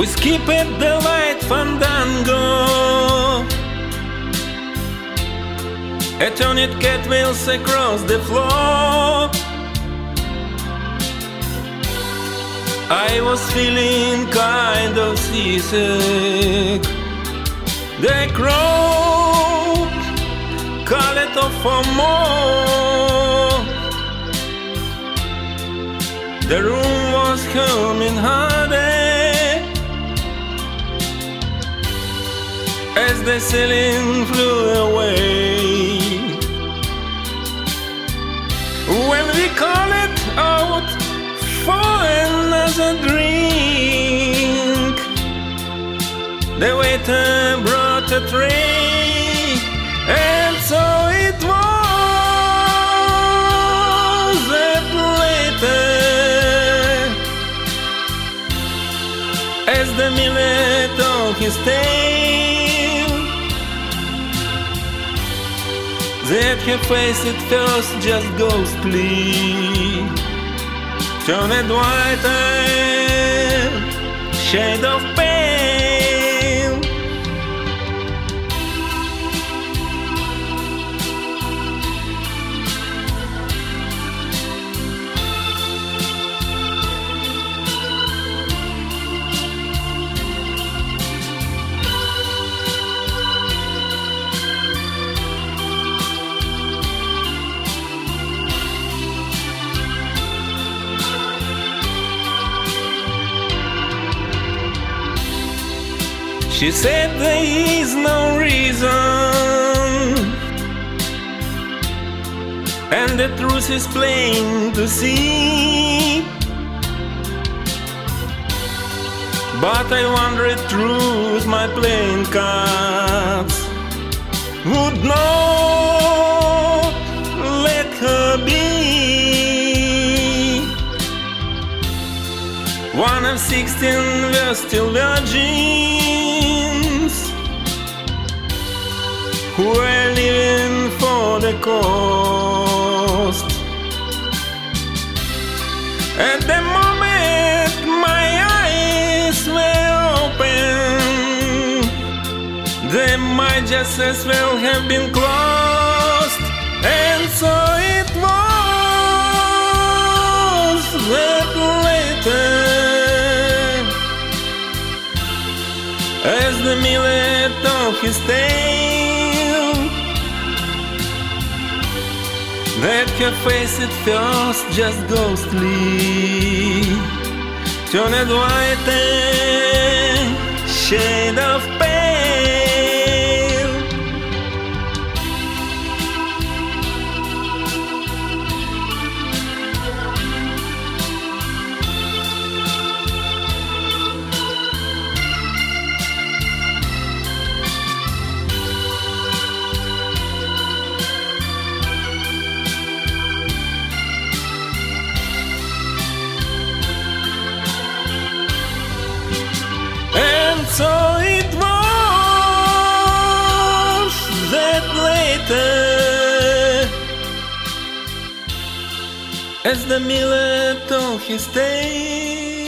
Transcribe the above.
skipped the light fandango. Attorney cartwheels across the floor. I was feeling kind of seasick. The crowd called off for more. The room was humming harder as the ceiling flew away. When we called it out for another drink, the waiter brought a tray, and so it was that later, as the miller told his tale, that her face at first just ghostly turned white, a shade of pale. She said there is no reason, and the truth is plain to see. But I wandered through with my playing cards, would not let her be. One of 16 were still virgins who were living for the cost. At the moment my eyes were open, they might just as well have been closed. And so it was that later, as the miller told his tale, that her face at first just ghostly turned white, a shade of pale. And so it was that later, as the miller told his tale,